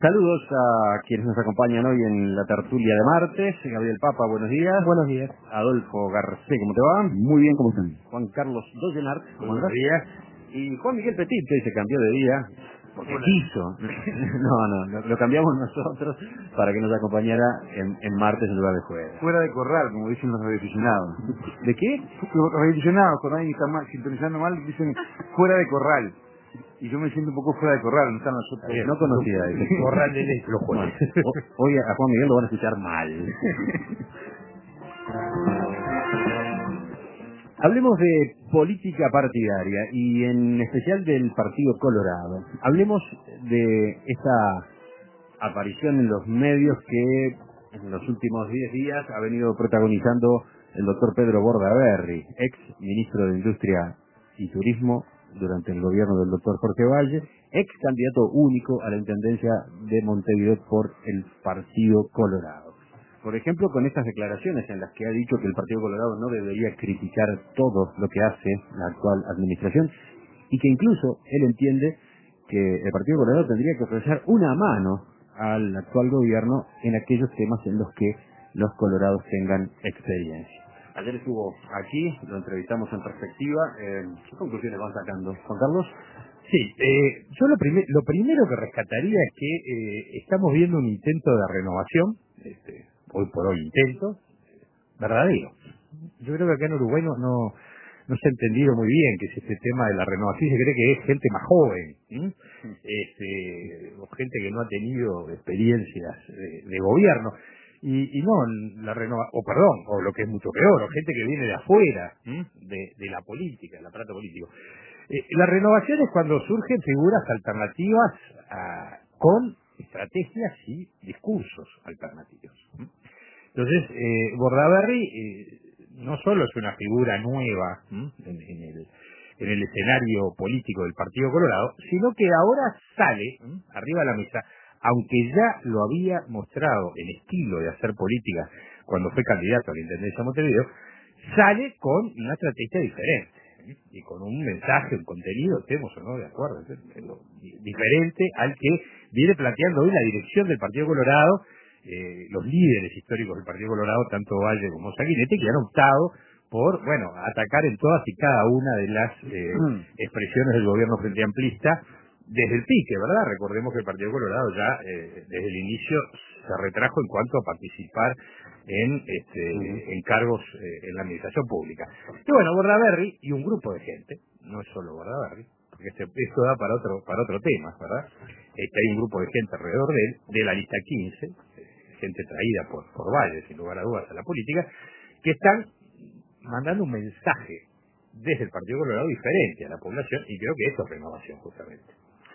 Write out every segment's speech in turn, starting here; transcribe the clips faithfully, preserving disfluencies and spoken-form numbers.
Saludos a quienes nos acompañan hoy en la tertulia de martes. Gabriel Papa, buenos días. Buenos días. Adolfo Garcé, ¿cómo te va? Muy bien, ¿cómo están? Juan Carlos Doyenart, ¿cómo Buenos andás? días. Y Juan Miguel Petit, que hoy se cambió de día, porque Hola. quiso. No, no, lo, lo cambiamos nosotros para que nos acompañara en, en martes en lugar de jueves. Fuera de corral, como dicen los radioaficionados. ¿De qué? Los radioaficionados, cuando alguien está mal, sintonizando mal, dicen fuera de corral. Y yo me siento un poco fuera de corral, no están nosotros. No conocía ese. Corral de leche, los Bueno, jueves. ho- hoy a Juan Miguel lo van a escuchar mal. Hablemos de política partidaria y en especial del Partido Colorado. Hablemos de esta aparición en los medios que en los últimos diez días ha venido protagonizando el doctor Pedro Bordaberry, ex ministro de Industria y Turismo durante el gobierno del doctor Jorge Valle, ex candidato único a la intendencia de Montevideo por el Partido Colorado. Por ejemplo, con estas declaraciones en las que ha dicho que el Partido Colorado no debería criticar todo lo que hace la actual administración y que incluso él entiende que el Partido Colorado tendría que ofrecer una mano al actual gobierno en aquellos temas en los que los colorados tengan experiencia. Ayer estuvo aquí, lo entrevistamos en perspectiva. Eh, ¿Qué conclusiones van sacando, Juan Carlos? Sí, eh, yo lo, primer, lo primero que rescataría es que eh, estamos viendo un intento de renovación, este, hoy por hoy intento, verdadero. Yo creo que acá en Uruguay no, no, no se ha entendido muy bien que es este tema de la renovación, se cree que es gente más joven, ¿sí? este, o gente que no ha tenido experiencias de, de gobierno. Y, y no, la renova, o perdón, o lo que es mucho peor, o gente que viene de afuera, de, de la política, del aparato político. Eh, la renovación es cuando surgen figuras alternativas a, con estrategias y discursos alternativos. Entonces, eh, Bordaberry eh, no solo es una figura nueva en, en, el, en el escenario político del Partido Colorado, sino que ahora sale arriba de la mesa, aunque ya lo había mostrado el estilo de hacer política cuando fue candidato a la Intendencia de Montevideo, sale con una estrategia diferente, ¿eh? Y con un mensaje, un contenido, estemos o no de acuerdo, ¿eh? diferente al que viene planteando hoy la dirección del Partido Colorado, eh, los líderes históricos del Partido Colorado, tanto Valle como Sanguinetti, que han optado por, bueno, atacar en todas y cada una de las eh, expresiones del gobierno frente amplista, desde el pique, ¿verdad? Recordemos que el Partido Colorado ya eh, desde el inicio se retrajo en cuanto a participar en este, uh-huh. en cargos eh, en la administración pública. Y bueno, Bordaberry y un grupo de gente, no es solo Bordaberry, porque este, esto da para otro para otro tema, ¿verdad? Este, hay un grupo de gente alrededor de él, de la lista quince, gente traída por, por Valle, sin lugar a dudas, a la política, que están mandando un mensaje desde el Partido Colorado diferente a la población, y creo que eso es renovación, justamente.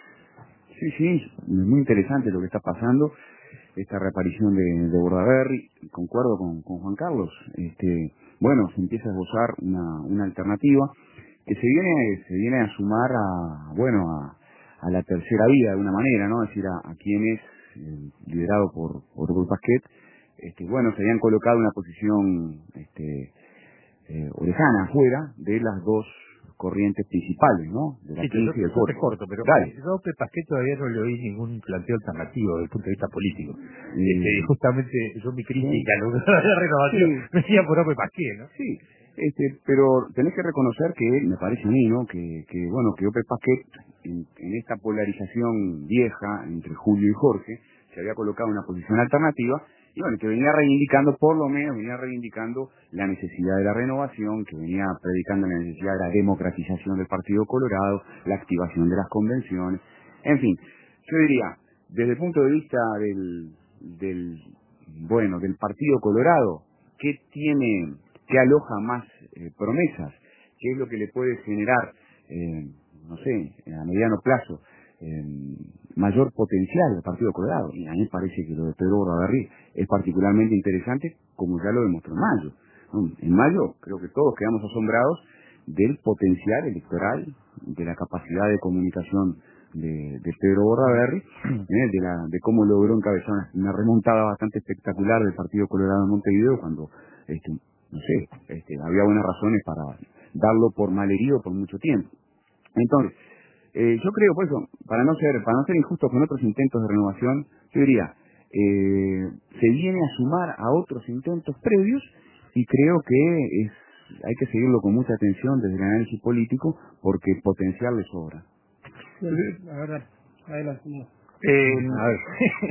Sí, sí, muy interesante lo que está pasando, esta reaparición de, de Bordaberry, concuerdo con, con Juan Carlos. Este, bueno, se empieza a esbozar una, una alternativa que se viene se viene a sumar a, bueno, a, a la tercera vía de alguna manera, ¿no? Es decir, a, a quienes, eh, liderado por, por Hugo Pasquet, este, bueno, se habían colocado en una posición este, eh, orejana afuera de las dos corrientes principales, ¿no? De la sí, quince y el yo te corto, pero Dale. yo que Pasquet todavía no le oí ningún planteo alternativo desde el punto de vista político. Eh, este, justamente yo mi crítica sí. a lo de la renovación Sí. me decía por Ope Pasquet, ¿no? Sí, este, pero tenés que reconocer que, me parece a mí, ¿no? Que, que bueno, que Ope Pasquet, en, en esta polarización vieja entre Julio y Jorge, se había colocado en una posición alternativa, y bueno, que venía reivindicando, por lo menos, venía reivindicando la necesidad de la renovación, que venía predicando la necesidad de la democratización del Partido Colorado, la activación de las convenciones, en fin, yo diría, desde el punto de vista del, del bueno, del Partido Colorado, ¿qué tiene, qué aloja más eh, promesas? ¿Qué es lo que le puede generar, eh, no sé, a mediano plazo, eh, mayor potencial al Partido Colorado? Y a mí me parece que lo de Pedro Bordaberry es particularmente interesante, como ya lo demostró en mayo, ¿no? En mayo creo que todos quedamos asombrados del potencial electoral, de la capacidad de comunicación de, de Pedro Bordaberry, ¿eh? de, la, de cómo logró encabezar una, una remontada bastante espectacular del Partido Colorado en Montevideo, cuando, este, no sé, este, había buenas razones para darlo por malherido por mucho tiempo. Entonces, Eh, yo creo, por eso, para no ser, para no ser injusto con otros intentos de renovación, yo diría, eh, se viene a sumar a otros intentos previos y creo que es, hay que seguirlo con mucha atención desde el análisis político porque potencial le sobra. A ver, adelante. Eh, A ver,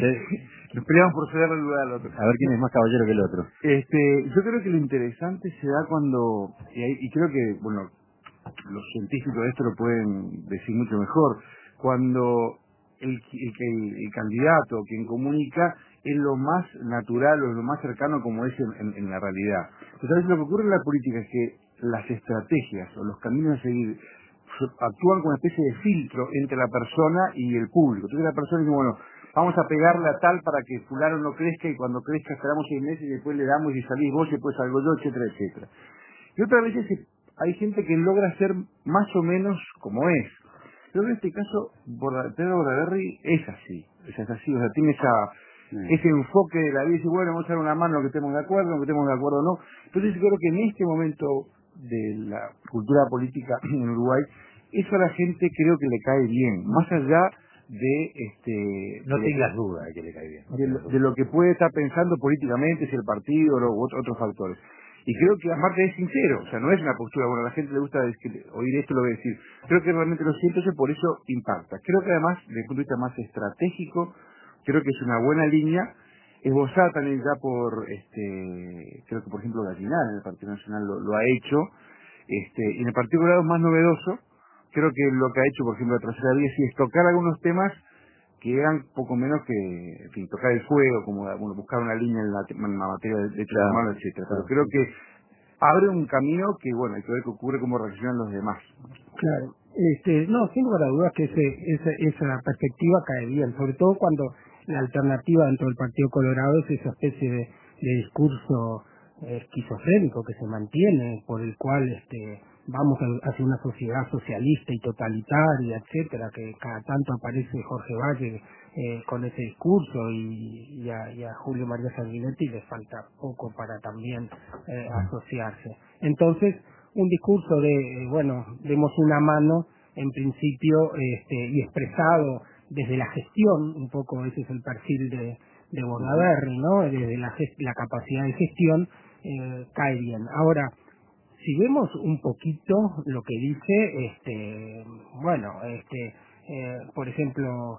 nos peleamos por cederle el lugar al otro. a ver quién es más caballero que el otro. Este, yo creo que lo interesante se da cuando, y, hay- y creo que, bueno, los científicos de esto lo pueden decir mucho mejor, cuando el, el, el, el candidato, quien comunica, es lo más natural o lo más cercano como es en, en, en la realidad. Entonces, lo que ocurre en la política es que las estrategias o los caminos a seguir actúan como una especie de filtro entre la persona y el público. Entonces la persona dice, bueno, vamos a pegarle a tal para que fulano no crezca y cuando crezca esperamos seis meses y después le damos y salís vos y después salgo yo, etcétera, etcétera. Y otras veces se- hay gente que logra ser más o menos como es. Pero en este caso, Borda- Pedro Bordaberry es así, es así, o sea, tiene esa, Mm. ese enfoque de la vida y dice, bueno, vamos a dar una mano a lo que estemos de acuerdo, a lo que estemos de acuerdo o no. Entonces yo creo que en este momento de la cultura política en Uruguay, eso a la gente creo que le cae bien, más allá de este No de lo tengas que- duda de que le cae bien. no de, lo, tengas duda. de lo que puede estar pensando políticamente, si el partido o otros otros factores. Y creo que aparte es sincero, o sea, no es una postura, bueno, a la gente le gusta decir- oír esto, lo voy a decir. Creo que realmente lo siento, eso por eso impacta. Creo que además, desde el punto de vista más estratégico, creo que es una buena línea, esbozada también ya por, este, creo que por ejemplo Gallinal en el Partido Nacional lo, lo ha hecho, este, y en el Partido Colorado es más novedoso, creo que lo que ha hecho, por ejemplo, la tercera vía sí es tocar algunos temas que eran poco menos que, en fin, tocar el fuego, como bueno, buscar una línea en la, en la materia de derechos Claro, humanos, etcétera. Pero claro. creo que abre un camino que, bueno, hay que ver qué ocurre, cómo reaccionan los demás. Claro. Este, no, sin lugar a dudas que ese, esa, esa perspectiva cae bien, sobre todo cuando la alternativa dentro del Partido Colorado es esa especie de, de discurso eh, esquizofrénico que se mantiene, por el cual este, vamos a- hacia una sociedad socialista y totalitaria, etcétera, que cada tanto aparece Jorge Valle eh, con ese discurso y, y, a, y a Julio María Sanguinetti le falta poco para también eh, asociarse. Entonces, un discurso de, eh, bueno, demos una mano, en principio, este, y expresado desde la gestión, un poco ese es el perfil de, de Bordaberry, ¿no? Desde la, ges- la capacidad de gestión, eh, cae bien. Ahora, si vemos un poquito lo que dice, este, bueno, este, eh, por ejemplo,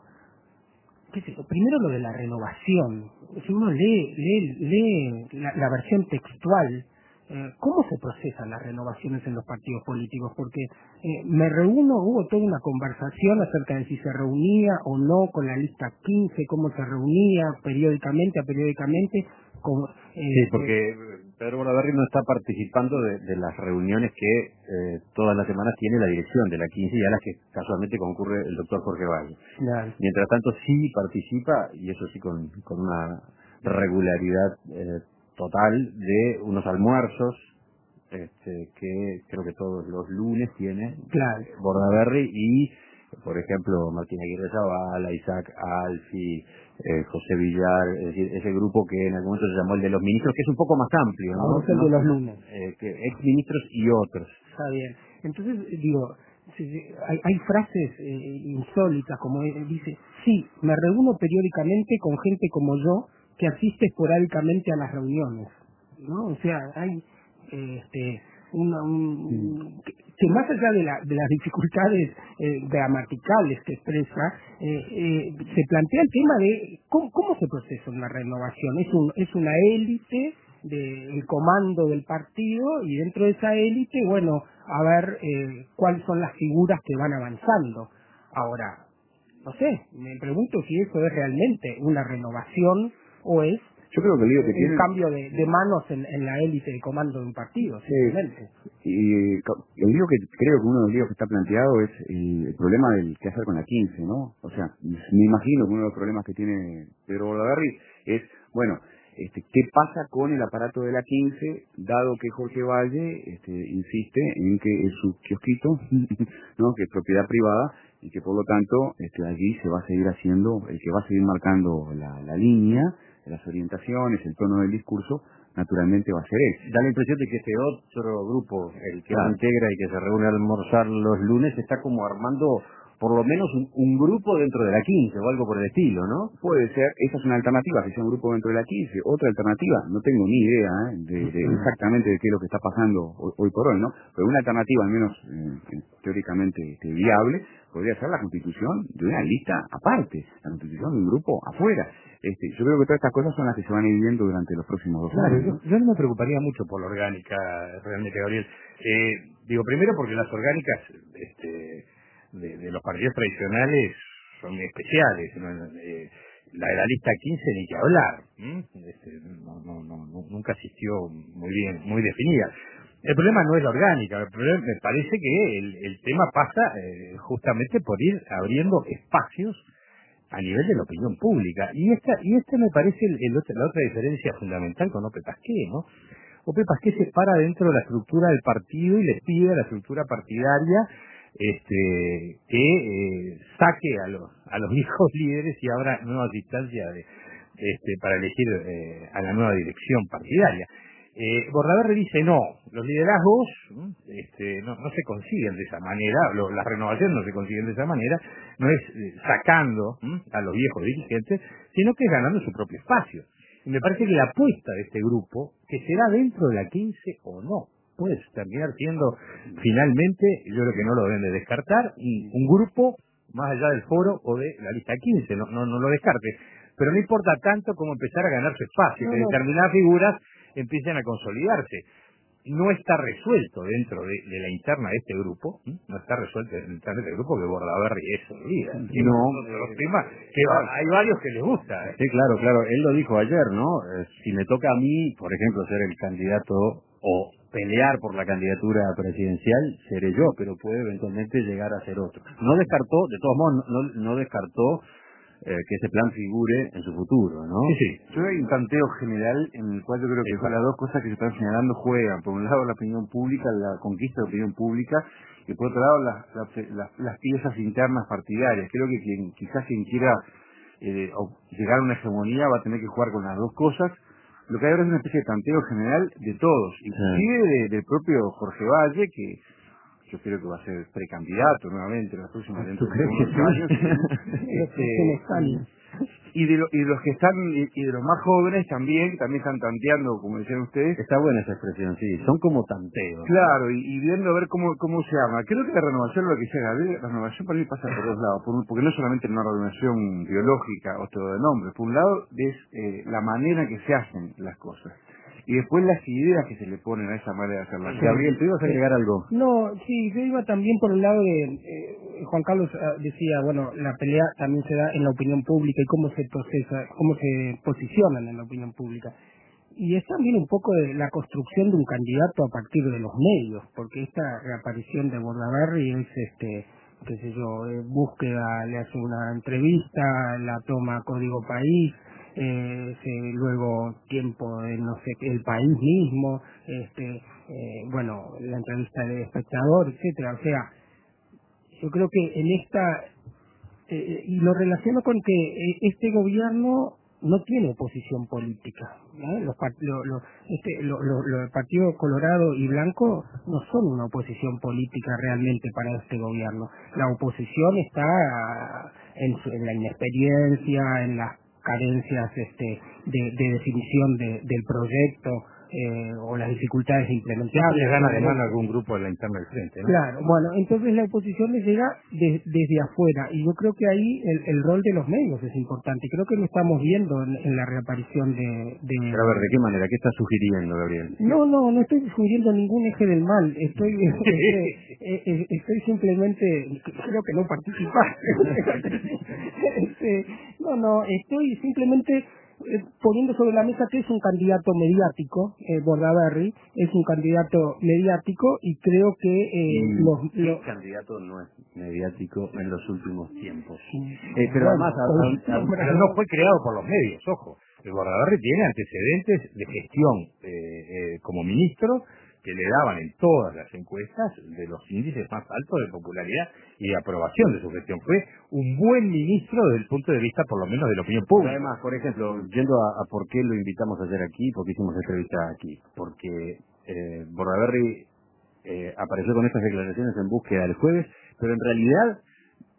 qué sé yo, primero lo de la renovación. Si uno lee, lee, lee la, la versión textual, eh, ¿cómo se procesan las renovaciones en los partidos políticos? Porque eh, me reúno, hubo toda una conversación acerca de si se reunía o no con la lista quince, cómo se reunía periódicamente a periódicamente. Como, Sí, eh, porque Pedro Bordaberry no está participando de, de las reuniones que eh, todas las semanas tiene la dirección de la quince y a las que casualmente concurre el doctor Jorge Valle. Claro. Mientras tanto sí participa, y eso sí con, con una regularidad eh, total, de unos almuerzos este, que creo que todos los lunes tiene Claro. Bordaberry y, por ejemplo, Martín Aguirre Zavala, Isaac Alfi, eh, José Villar, es decir, ese grupo que en algún momento se llamó el de los ministros, que es un poco más amplio, ¿no? Vamos el de los lunes. Eh, que ex ministros y otros. Está bien. Entonces, digo, si- si- hay, hay frases eh, insólitas, como él dice, sí, me reúno periódicamente con gente como yo que asiste esporádicamente a las reuniones, ¿no? O sea, hay eh, este, una, un, que, que más allá de, la, de las dificultades eh, gramaticales que expresa, eh, eh, se plantea el tema de cómo, cómo se procesa una renovación. Es, un, es una élite del comando del partido y dentro de esa élite, bueno, a ver eh, cuáles son las figuras que van avanzando. Ahora, no sé, me pregunto si eso es realmente una renovación o es Yo creo que el lío que un tiene... cambio de, de manos en, en la élite de comando de un partido, simplemente. Y ca- el lío que creo que uno de los líos que está planteado es el, el problema del qué hacer con la quince, ¿no? O sea, me imagino que uno de los problemas que tiene Pedro Bordaberry es, bueno, este, ¿qué pasa con el aparato de la quince, dado que Jorge Valle este, insiste en que es su kiosquito, ¿no? Que es propiedad privada y que por lo tanto este, allí se va a seguir haciendo, el que va a seguir marcando la, la línea, las orientaciones, el tono del discurso, naturalmente va a ser él. Da la impresión de que este otro grupo, el que Claro. lo integra y que se reúne a almorzar los lunes, está como armando por lo menos un, un grupo dentro de la quince o algo por el estilo, ¿no? Puede ser, esa es una alternativa, que sea un grupo dentro de la quince. Otra alternativa, no tengo ni idea ¿eh? de, de exactamente de qué es lo que está pasando hoy, hoy por hoy, ¿no? Pero una alternativa, al menos eh, teóricamente este, viable, podría ser la constitución de una lista aparte, la constitución de un grupo afuera. Este, yo creo que todas estas cosas son las que se van a ir viendo durante los próximos dos claro, años. yo, yo no me preocuparía mucho por la orgánica, realmente, Gabriel. Eh, digo, primero porque las orgánicas este, de, de los partidos tradicionales son muy especiales, ¿no? Eh, la de la lista quince ni que hablar, este, no, no, no, no, nunca existió muy bien, muy definida. El problema no es la orgánica, el problema, me parece que el, el tema pasa eh, justamente por ir abriendo espacios a nivel de la opinión pública. Y esta y esta me parece el, el otro, la otra diferencia fundamental con Ope Pasqué, ¿no? Ope Pasqué se para dentro de la estructura del partido y le pide a la estructura partidaria este que eh, saque a los a los viejos líderes y abra nuevas instancias de, este, para elegir eh, a la nueva dirección partidaria. Eh, Bordaberry dice no, los liderazgos este, no, no se consiguen de esa manera, lo, las renovaciones no se consiguen de esa manera, no es eh, sacando ¿m? a los viejos dirigentes, sino que es ganando su propio espacio. Y me parece que la apuesta de este grupo, que será dentro de la quince o no, puede terminar siendo finalmente, yo creo que no lo deben de descartar, un, un grupo más allá del foro o de la lista quince, no, no, no lo descarte, pero no importa tanto como empezar a ganar su espacio, No, que no. determinadas figuras empiecen a consolidarse. No está resuelto dentro de, de la interna de este grupo, ¿m? no está resuelto en la interna de este grupo que Bordaberry es el líder. No. Los temas que va- hay varios que les gusta. ¿eh? Sí, claro, claro. Él lo dijo ayer, ¿no? Eh, si me toca a mí, por ejemplo, ser el candidato o pelear por la candidatura presidencial, seré yo, pero puede eventualmente llegar a ser otro. No descartó, de todos modos, no, no descartó eh, que ese plan figure en su futuro, ¿no? Sí, sí. Yo hay un tanteo general en el cual yo creo que Eso. las dos cosas que se están señalando juegan. Por un lado la opinión pública, la conquista de opinión pública, y por otro lado las, las, las, las piezas internas partidarias. Creo que quien quizás quien quiera eh, o- llegar a una hegemonía va a tener que jugar con las dos cosas. Lo que hay ahora es una especie de tanteo general de todos, inclusive de- del propio Jorge Valle, que yo creo que va a ser precandidato nuevamente en las próximas dentro ¿Tú de crees que unos años. sí? Este, y de, lo- y de los que están y, y de los más jóvenes también que también están tanteando, como decían ustedes. Está buena esa expresión, sí. Son como tanteos. Claro, y, y viendo a ver cómo cómo se llama. Creo que la renovación, lo que sea, Gabriel, la renovación para mí pasa por dos lados, por un- porque no es solamente una renovación biológica o todo de nombre. Por un lado es eh, la manera en que se hacen las cosas, y después las ideas que se le ponen a esa manera de hacer las cosas. Gabriel, ¿tú ibas a agregar algo? No, sí, yo iba también por el lado de, eh, Juan Carlos ah, decía, bueno, la pelea también se da en la opinión pública y cómo se procesa, cómo se posicionan en la opinión pública. Y es también un poco de la construcción de un candidato a partir de los medios, porque esta reaparición de Bordaberry es, este, qué sé yo, eh, búsqueda, le hace una entrevista, la toma Código País, eh, se- luego tiempo de no sé qué, el país mismo, este, eh, bueno, la entrevista de espectador, etcétera. O sea, yo creo que en esta eh, y lo relaciono con que eh, este gobierno no tiene oposición política, ¿no? Los part- lo, lo- este, lo- lo- lo- el Partido Colorado y Blanco no son una oposición política realmente para este gobierno. La oposición está en, su- en la inexperiencia, en las carencias este, de, de definición de- del proyecto eh, o las dificultades de implementar. Les gana de mano algún grupo de la interna del frente, ¿no? Claro, bueno, entonces la oposición les llega de- desde afuera y yo creo que ahí el, el rol de los medios es importante. Creo que lo estamos viendo en, en la reaparición de, de... Pero a ver, ¿de qué manera? ¿Qué estás sugiriendo, Gabriel? No, no, no estoy sugiriendo ningún eje del mal. Estoy este, eh, eh, estoy simplemente, creo que no participar. Este, no, no, estoy simplemente eh, poniendo sobre la mesa que es un candidato mediático, eh, Bordaberry, es un candidato mediático y creo que eh, Mm, los, ¿qué los candidato no es mediático en los últimos tiempos? Sí. Eh, pero Bueno, además, a- pues, a- a- no, Pero no fue creado por los medios, ojo. El Bordaberry tiene antecedentes de gestión eh, eh, como ministro que le daban en todas las encuestas de los índices más altos de popularidad y de aprobación de su gestión. Fue un buen ministro desde el punto de vista, por lo menos, de la opinión Pero pública. además, por ejemplo, yendo a, a por qué lo invitamos ayer aquí, por qué hicimos esta entrevista aquí, porque eh, Bordaberry eh, apareció con estas declaraciones en búsqueda el jueves, pero en realidad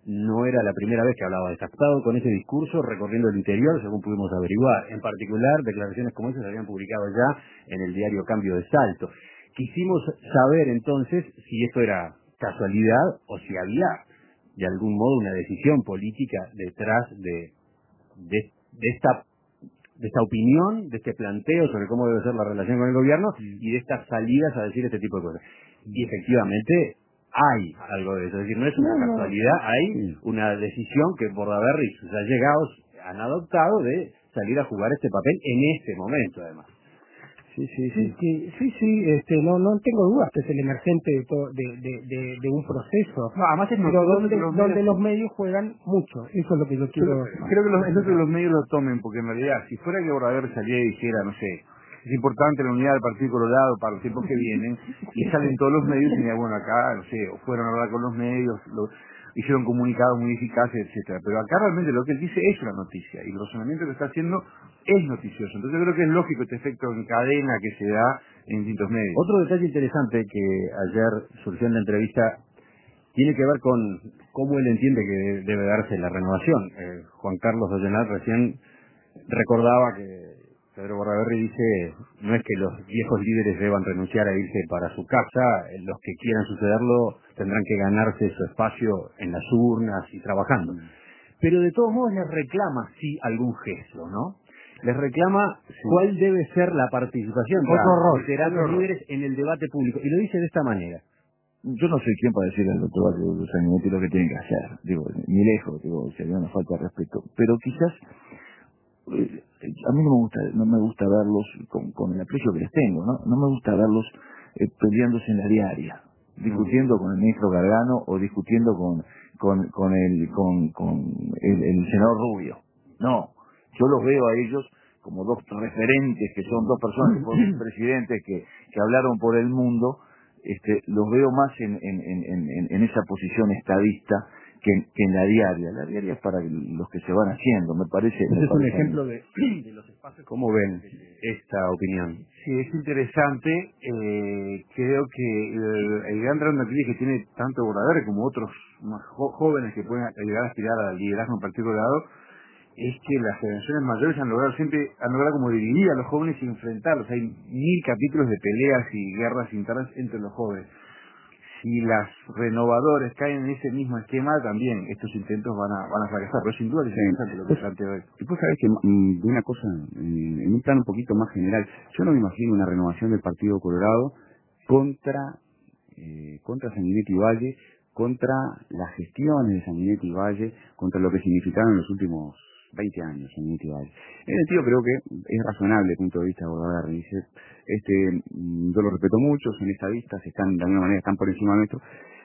no era la primera vez que hablaba de esto. Ha estado con ese discurso recorriendo el interior, según pudimos averiguar. En particular, declaraciones como esas se habían publicado ya en el diario Cambio de Salto. Quisimos saber entonces si esto era casualidad o si había de algún modo una decisión política detrás de, de, de esta de esta opinión, de este planteo sobre cómo debe ser la relación con el gobierno y de estas salidas a decir este tipo de cosas. Y efectivamente hay algo de eso, es decir, no es una No, no. casualidad, hay una decisión que Bordaberry y sus allegados han adoptado de salir a jugar este papel en este momento, además. Sí, sí, sí, sí, sí, sí, este, no, no tengo dudas que es el emergente de, todo, de, de, de, de un proceso. No, además es pero donde, los donde medios, los medios juegan mucho, eso es lo que yo quiero. creo, creo que los, es lo que los medios lo tomen, porque en realidad, si fuera que Bordaberry saliera y dijera, no sé, es importante la unidad del Partido Colorado para los tiempos que vienen, y salen todos los medios y dirían, bueno, acá, no sé, o fueron a hablar con los medios, lo, hicieron comunicados muy eficaces, etcétera. Pero acá realmente lo que él dice es una noticia, y el razonamiento que está haciendo es noticioso. Entonces yo creo que es lógico este efecto en cadena que se da en distintos medios. Otro detalle interesante que ayer surgió en la entrevista tiene que ver con cómo él entiende que debe darse la renovación. Eh, Juan Carlos Ollenal recién recordaba que Pedro Bordaberry dice, no es que los viejos líderes deban renunciar a irse para su casa, eh, los que quieran sucederlo tendrán que ganarse su espacio en las urnas y trabajando. Pero de todos modos les reclama sí algún gesto, ¿no? Les reclama sí. cuál debe ser la participación de los veteranos líderes en el debate público. Y lo dice de esta manera. Yo no soy quien para decirle al doctor Sanguinetti lo que tiene que hacer, digo, ni lejos, digo, sería una falta de respeto, pero quizás eh, a mí no me gusta, no me gusta verlos con, con el aprecio que les tengo, ¿no? No me gusta verlos eh, peleándose en la diaria, discutiendo con el ministro Gargano o discutiendo con con con el con, con el, el senador Rubio. No, yo los veo a ellos como dos referentes, que son dos personas, que fueron presidentes que, que hablaron por el mundo. Este, los veo más en, en, en, en, en esa posición estadista que en, que en la diaria. La diaria es para los que se van haciendo, me parece. Ese me es un parece ejemplo de, de los espacios. ¿Cómo ven esta opinión? Sí, es interesante. Eh, creo que el, el gran drama que tiene tanto Bordaberry como otros más jo jóvenes que pueden llegar a aspirar al liderazgo en Partido Colorado es que las generaciones mayores han logrado siempre, han logrado como dividir a los jóvenes y enfrentarlos. Hay mil capítulos de peleas y guerras internas entre los jóvenes. Si las renovadoras caen en ese mismo esquema, también estos intentos van a, van a fracasar. Pero sin duda es interesante sí. lo que pues, planteo hoy. Y pues sabes que mm, de una cosa, eh, en un plano un poquito más general, yo no me imagino una renovación del Partido Colorado contra, eh, contra Sanguinetti Valle, contra las gestiones de Sanguinetti Valle, contra lo que significaron en los últimos veinte años Sanguinetti Valle. En ese sentido creo que es razonable desde el punto de vista de Bordaberry. Dice, este, yo lo respeto mucho, son estadistas, están de alguna manera están por encima nuestro,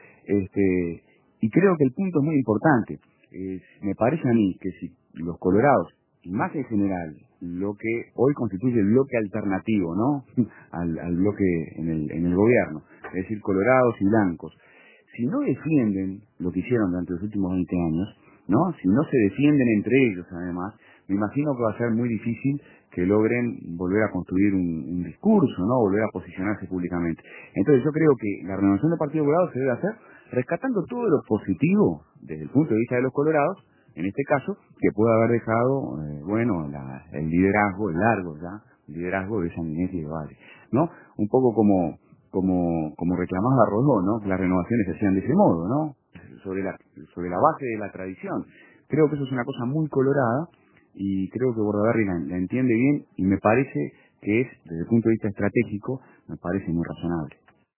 este, y creo que el punto es muy importante. Eh, me parece a mí que si los colorados, y más en general, lo que hoy constituye el bloque alternativo, ¿no? al, al bloque en el, en el gobierno, es decir, colorados y blancos, si no defienden lo que hicieron durante los últimos veinte años, ¿no? Si no se defienden entre ellos, además, me imagino que va a ser muy difícil que logren volver a construir un, un discurso, ¿no? Volver a posicionarse públicamente. Entonces yo creo que la renovación del Partido Colorado se debe hacer rescatando todo lo positivo desde el punto de vista de los colorados, en este caso, que puede haber dejado, eh, bueno, la, el liderazgo, el largo ya, el liderazgo de Sanguinetti y de Valle, ¿no? Un poco como como como reclamaba Rodó, ¿no? Que las renovaciones se hacían de ese modo, ¿no? Sobre la sobre la base de la tradición. Creo que eso es una cosa muy colorada y creo que Bordaberry la, la entiende bien y me parece que es, desde el punto de vista estratégico, me parece muy razonable.